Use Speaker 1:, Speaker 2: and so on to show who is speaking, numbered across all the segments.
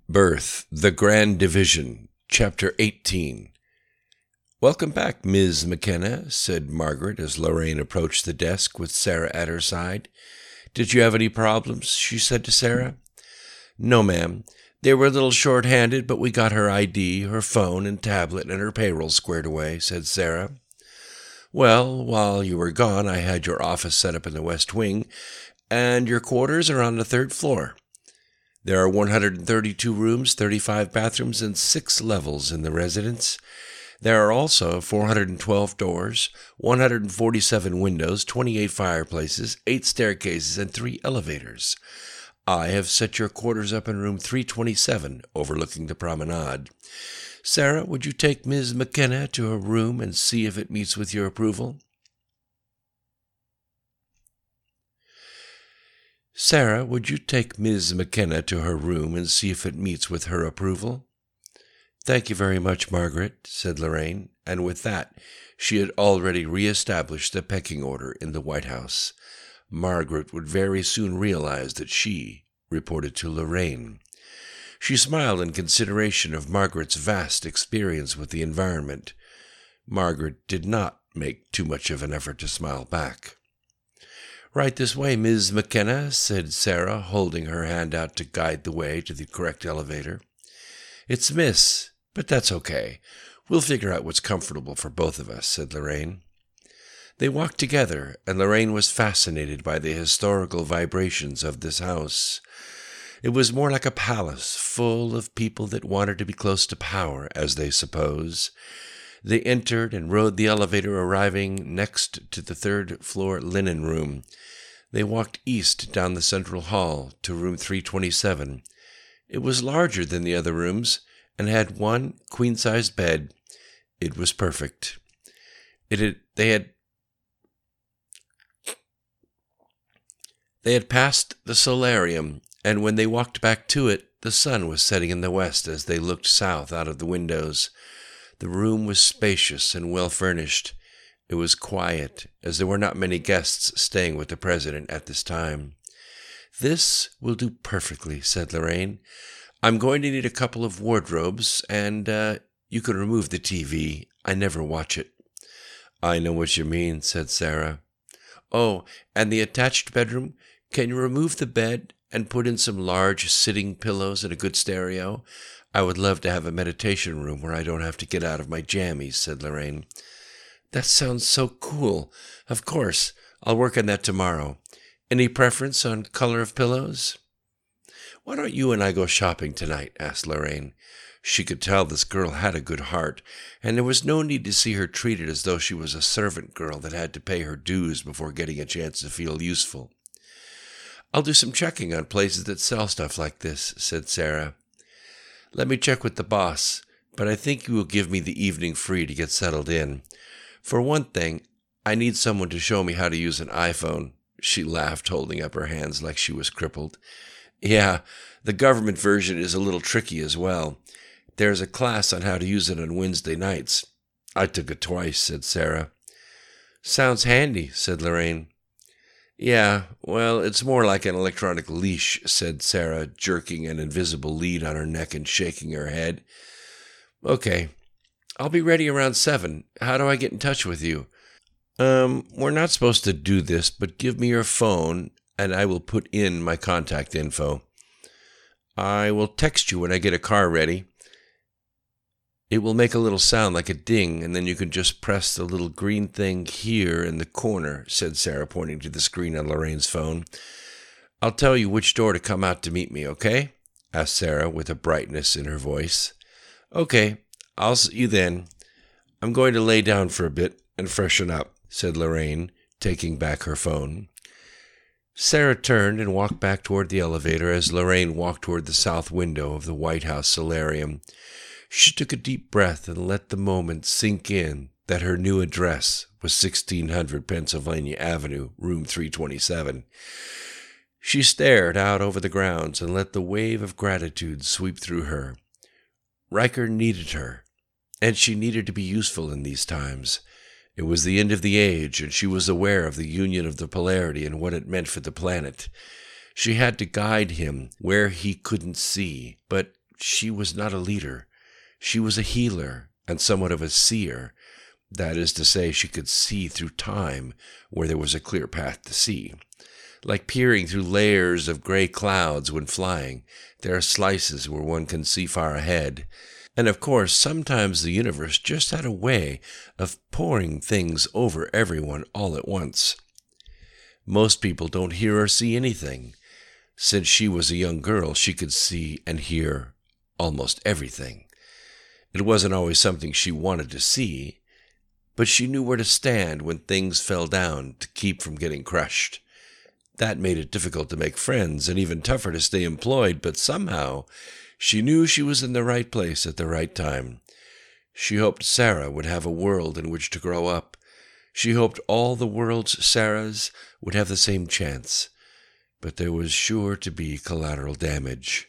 Speaker 1: Birth, the Grand Division, Chapter 18. "Welcome back, Ms. McKenna," said Margaret as Lorraine approached the desk with Sarah at her side. "Did you have any problems?" she said to Sarah. "No, ma'am. They were a little short-handed, but we got her ID, her phone and tablet, and her payroll squared away," said Sarah. "Well, while you were gone, I had your office set up in the West Wing, and your quarters are on the third floor. There are 132 rooms, 35 bathrooms, and 6 levels in the residence. There are also 412 doors, 147 windows, 28 fireplaces, 8 staircases, and 3 elevators. I have set your quarters up in room 327, overlooking the promenade. Sarah, would you take Ms. McKenna to her room and see if it meets with your approval?" "Sarah, would you take Ms. McKenna to her room and see if it meets with her approval?" "Thank you very much, Margaret," said Lorraine, and with that she had already re-established the pecking order in the White House. Margaret would very soon realize that she reported to Lorraine. She smiled in consideration of Margaret's vast experience with the environment. Margaret did not make too much of an effort to smile back. "Right this way, Ms. McKenna," said Sarah, holding her hand out to guide the way to the correct elevator. "It's Miss, but that's okay. We'll figure out what's comfortable for both of us," said Lorraine. They walked together, and Lorraine was fascinated by the historical vibrations of this house. It was more like a palace, full of people that wanted to be close to power, as they suppose. They entered and rode the elevator, arriving next to the third-floor linen room. They walked east down the central hall to room 327. It was larger than the other rooms and had one queen-sized bed. It was perfect. They had passed the solarium, and when they walked back to it, the sun was setting in the west as they looked south out of the windows. The room was spacious and well-furnished. It was quiet, as there were not many guests staying with the president at this time. "This will do perfectly," said Lorraine. "I'm going to need a couple of wardrobes, and you can remove the TV. I never watch it." "I know what you mean," said Sarah. "Oh, and the attached bedroom? Can you remove the bed and put in some large sitting pillows and a good stereo? I would love to have a meditation room where I don't have to get out of my jammies," said Lorraine. "That sounds so cool. Of course, I'll work on that tomorrow. Any preference on color of pillows?" "Why don't you and I go shopping tonight?" asked Lorraine. She could tell this girl had a good heart, and there was no need to see her treated as though she was a servant girl that had to pay her dues before getting a chance to feel useful. "I'll do some checking on places that sell stuff like this," said Sarah. "Let me check with the boss, but I think you will give me the evening free to get settled in. For one thing, I need someone to show me how to use an iPhone." She laughed, holding up her hands like she was crippled. "Yeah, the government version is a little tricky as well. There's a class on how to use it on Wednesday nights. I took it twice," said Sarah. "Sounds handy," said Lorraine. "Yeah, well, it's more like an electronic leash," said Sarah, jerking an invisible lead on her neck and shaking her head. "Okay, I'll be ready around 7. How do I get in touch with you?" We're not supposed to do this, but give me your phone, and I will put in my contact info. I will text you when I get a car ready. It will make a little sound like a ding, and then you can just press the little green thing here in the corner," said Sarah, pointing to the screen on Lorraine's phone. "I'll tell you which door to come out to meet me, okay?" asked Sarah with a brightness in her voice. "Okay, I'll see you then. I'm going to lay down for a bit and freshen up," said Lorraine, taking back her phone. Sarah turned and walked back toward the elevator as Lorraine walked toward the south window of the White House solarium. She took a deep breath and let the moment sink in that her new address was 1600 Pennsylvania Avenue, room 327. She stared out over the grounds and let the wave of gratitude sweep through her. Riker needed her, and she needed to be useful in these times. It was the end of the age, and she was aware of the union of the polarity and what it meant for the planet. She had to guide him where he couldn't see, but she was not a leader. She was a healer and somewhat of a seer. That is to say, she could see through time where there was a clear path to see. Like peering through layers of gray clouds when flying, there are slices where one can see far ahead. And of course, sometimes the universe just had a way of pouring things over everyone all at once. Most people don't hear or see anything. Since she was a young girl, she could see and hear almost everything. It wasn't always something she wanted to see, but she knew where to stand when things fell down to keep from getting crushed. That made it difficult to make friends and even tougher to stay employed, but somehow she knew she was in the right place at the right time. She hoped Sarah would have a world in which to grow up. She hoped all the world's Sarahs would have the same chance, but there was sure to be collateral damage.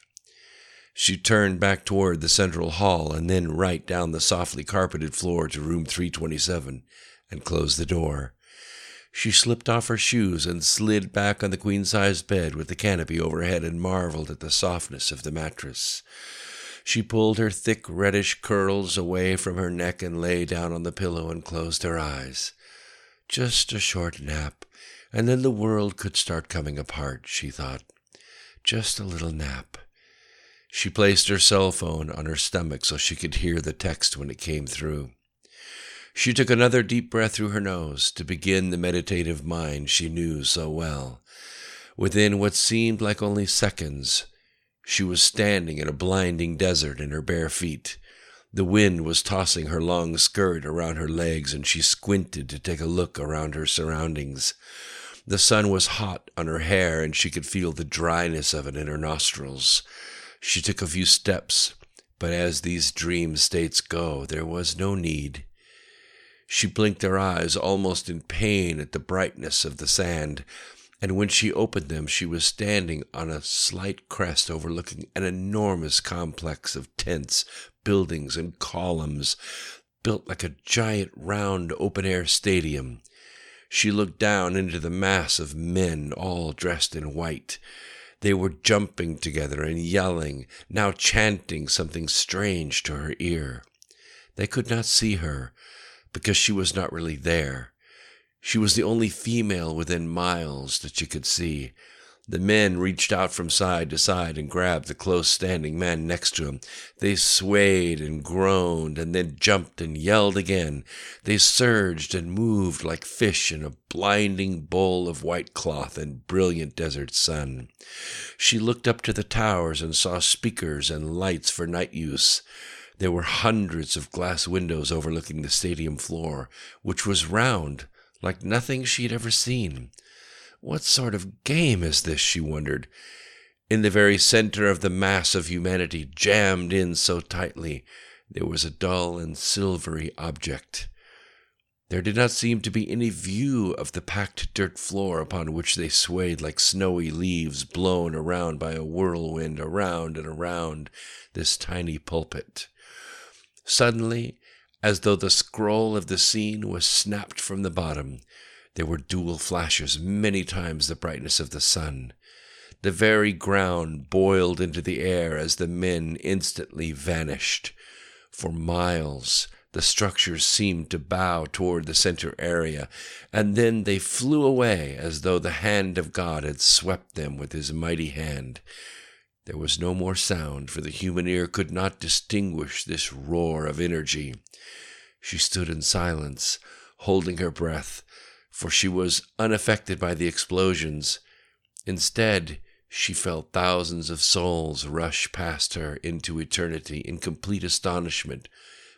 Speaker 1: She turned back toward the central hall and then right down the softly carpeted floor to room 327 and closed the door. She slipped off her shoes and slid back on the queen-sized bed with the canopy overhead and marveled at the softness of the mattress. She pulled her thick reddish curls away from her neck and lay down on the pillow and closed her eyes. Just a short nap, and then the world could start coming apart, she thought. Just a little nap. She placed her cell phone on her stomach so she could hear the text when it came through. She took another deep breath through her nose to begin the meditative mind she knew so well. Within what seemed like only seconds, she was standing in a blinding desert in her bare feet. The wind was tossing her long skirt around her legs, and she squinted to take a look around her surroundings. The sun was hot on her hair, and she could feel the dryness of it in her nostrils. She took a few steps, but as these dream states go, there was no need. She blinked her eyes, almost in pain at the brightness of the sand, and when she opened them, she was standing on a slight crest overlooking an enormous complex of tents, buildings, and columns, built like a giant round open-air stadium. She looked down into the mass of men, all dressed in white. They were jumping together and yelling, now chanting something strange to her ear. They could not see her, because she was not really there. She was the only female within miles that she could see. The men reached out from side to side and grabbed the close-standing man next to him. They swayed and groaned and then jumped and yelled again. They surged and moved like fish in a blinding bowl of white cloth and brilliant desert sun. She looked up to the towers and saw speakers and lights for night use. There were hundreds of glass windows overlooking the stadium floor, which was round, like nothing she had ever seen. What sort of game is this, she wondered. In the very center of the mass of humanity, jammed in so tightly, there was a dull and silvery object. There did not seem to be any view of the packed dirt floor upon which they swayed like snowy leaves blown around by a whirlwind around and around this tiny pulpit. Suddenly, as though the scroll of the scene was snapped from the bottom, there were dual flashes, many times the brightness of the sun. The very ground boiled into the air as the men instantly vanished. For miles, the structures seemed to bow toward the center area, and then they flew away as though the hand of God had swept them with his mighty hand. There was no more sound, for the human ear could not distinguish this roar of energy. She stood in silence, holding her breath, for she was unaffected by the explosions. Instead, she felt thousands of souls rush past her into eternity in complete astonishment,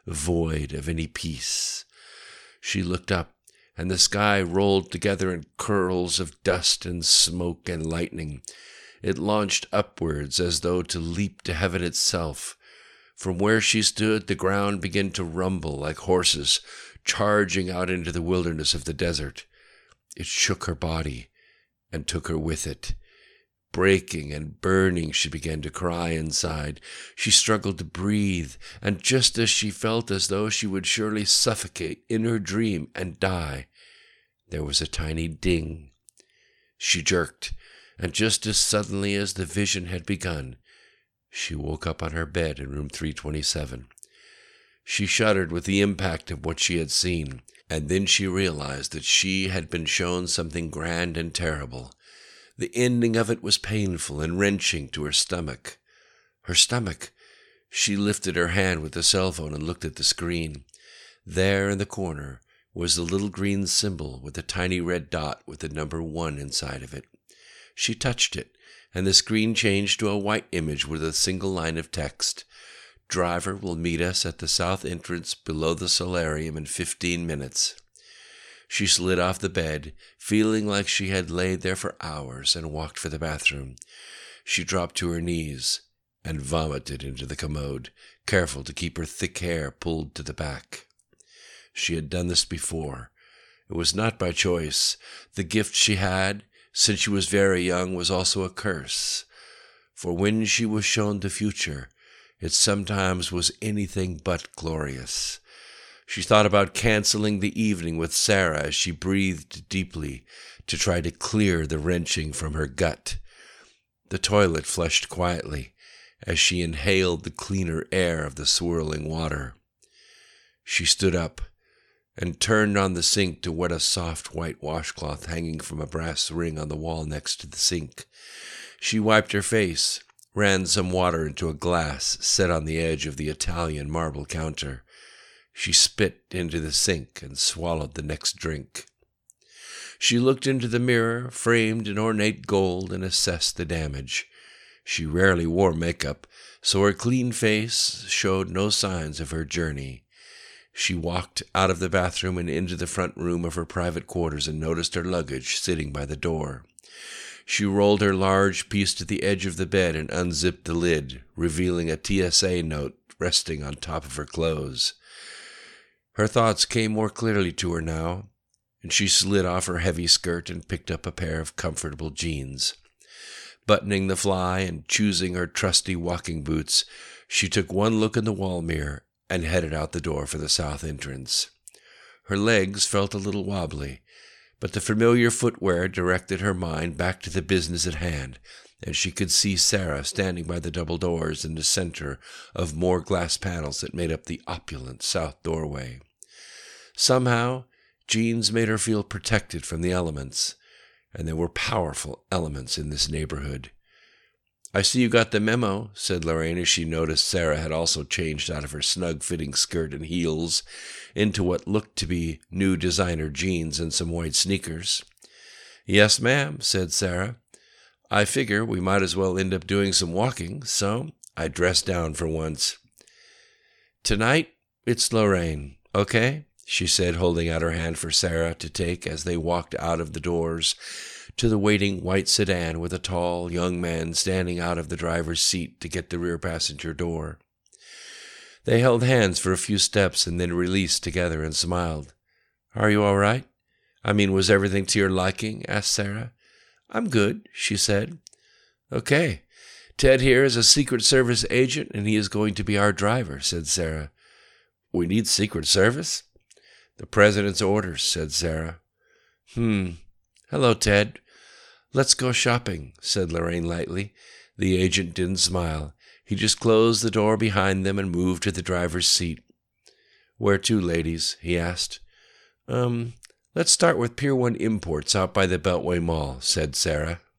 Speaker 1: void of any peace. She looked up, and the sky rolled together in curls of dust and smoke and lightning. It launched upwards as though to leap to heaven itself. From where she stood, the ground began to rumble like horses charging out into the wilderness of the desert. It shook her body and took her with it. Breaking and burning, she began to cry inside. She struggled to breathe, and just as she felt as though she would surely suffocate in her dream and die, there was a tiny ding. She jerked, and just as suddenly as the vision had begun, She woke up on her bed in room 327. She shuddered with the impact of what she had seen, and then she realized that she had been shown something grand and terrible. The ending of it was painful and wrenching to her stomach. Her stomach! She lifted her hand with the cell phone and looked at the screen. There in the corner was the little green symbol with a tiny red dot with the number 1 inside of it. She touched it, and the screen changed to a white image with a single line of text. Driver will meet us at the south entrance below the solarium in 15 minutes. She slid off the bed, feeling like she had laid there for hours, and walked for the bathroom. She dropped to her knees and vomited into the commode, careful to keep her thick hair pulled to the back. She had done this before. It was not by choice. The gift she had, since she was very young, was also a curse. For when she was shown the future, it sometimes was anything but glorious. She thought about canceling the evening with Sarah as she breathed deeply to try to clear the wrenching from her gut. The toilet flushed quietly as she inhaled the cleaner air of the swirling water. She stood up and turned on the sink to wet a soft white washcloth hanging from a brass ring on the wall next to the sink. She wiped her face, ran some water into a glass set on the edge of the Italian marble counter. She spit into the sink and swallowed the next drink. She looked into the mirror, framed in ornate gold, and assessed the damage. She rarely wore makeup, so her clean face showed no signs of her journey. She walked out of the bathroom and into the front room of her private quarters and noticed her luggage sitting by the door. She rolled her large piece to the edge of the bed and unzipped the lid, revealing a TSA note resting on top of her clothes. Her thoughts came more clearly to her now, and she slid off her heavy skirt and picked up a pair of comfortable jeans. Buttoning the fly and choosing her trusty walking boots, she took one look in the wall mirror and headed out the door for the south entrance. Her legs felt a little wobbly, but the familiar footwear directed her mind back to the business at hand, and she could see Sarah standing by the double doors in the center of more glass panels that made up the opulent south doorway. Somehow, jeans made her feel protected from the elements, and there were powerful elements in this neighborhood. "I see you got the memo," said Lorraine as she noticed Sarah had also changed out of her snug-fitting skirt and heels into what looked to be new designer jeans and some white sneakers. "Yes, ma'am," said Sarah. "I figure we might as well end up doing some walking, so I dressed down for once." "Tonight, it's Lorraine, okay?" she said, holding out her hand for Sarah to take as they walked out of the doors to the waiting white sedan with a tall young man standing out of the driver's seat to get the rear passenger door. They held hands for a few steps and then released together and smiled. "Are you all right? Was everything to your liking?" asked Sarah. "I'm good," she said. "Okay. Ted here is a Secret Service agent, and he is going to be our driver," said Sarah. "We need Secret Service?" "The President's orders," said Sarah. "Hello, Ted. Let's go shopping," said Lorraine lightly. The agent didn't smile. He just closed the door behind them and moved to the driver's seat. "Where to, ladies?" he asked. Let's start with Pier 1 Imports out by the Beltway Mall," said Sarah.